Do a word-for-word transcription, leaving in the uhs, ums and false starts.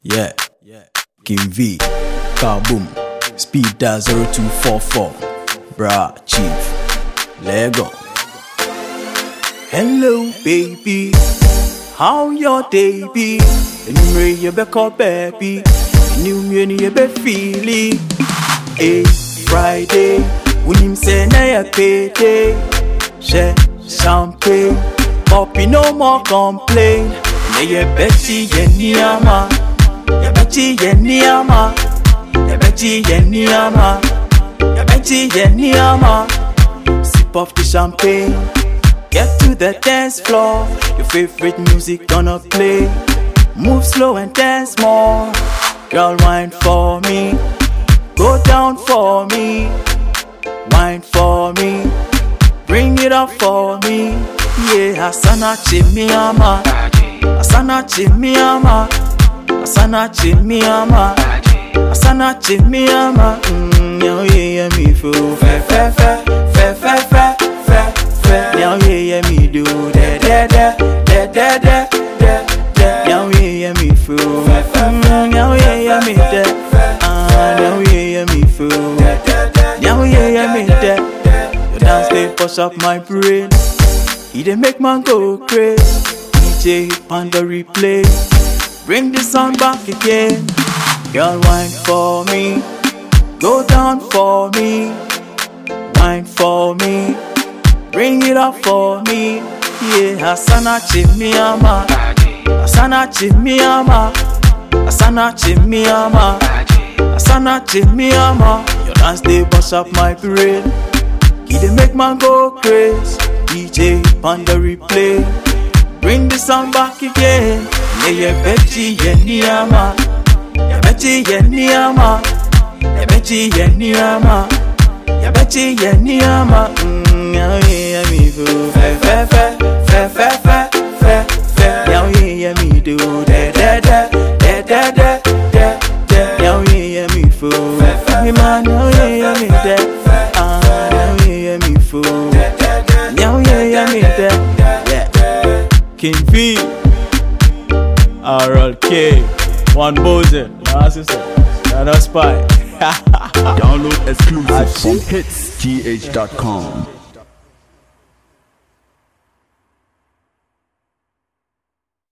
Yeah, King V, Kaboom, Speed Dial zero two four four, Bra Chief, Lego. Hello baby, how your day be? Anyway you be call baby, new me you be feeling. Hey, Friday, when him say na ya payday, share champagne, poppy no more complain. Na ye betty ye niyama, ye betty ye niyama, ye betty ye niyama, ye betty ye niyama. Sip off the champagne, get to the dance floor. Your favorite music gonna play. Move slow and dance more. Girl, wine for me, go down for me, wine for me, bring it up for me. Yeah, Asana chimiama, Asana chimiama, Asana chimiama, Asana chimiama. Mm, now yeah, me feel fe fe fe fe fe fe fe fe. Now yeah, me do da da da da da da da. Now yeah, me feel fe fe fe. Now yeah, me da. Ah, now yeah, me feel. Now yeah, me da. Your dance they push up my brain. He dey make man go crazy. D J on the replay, bring the sound back again. Girl, wine for me, go down for me, wine for me, bring it up for me. Yeah, Asana chimiama, Asana chimiama, Asana chimiama, Asana chimiama. Your dance they bust up my brain. He dey make man go crazy. D J on the replay, bring the sound back again. Yeah, yeah, betty ye niyama, yeah, betty ye niyama, yeah, betty ye niyama, yeah, betty ye niyama. Mm, yeah, yeah, me feel fe fe fe fe fe fe fe fe. Yeah, yeah, me do da da da da da da da da. Yeah, yeah, me feel fe fe me man. Yeah, yeah, me da. Ah, yeah, me feel. Yeah, yeah, me da. Yeah. King V, R L K, One Bozen, Another Spy. Download exclusive from hits G H dot com.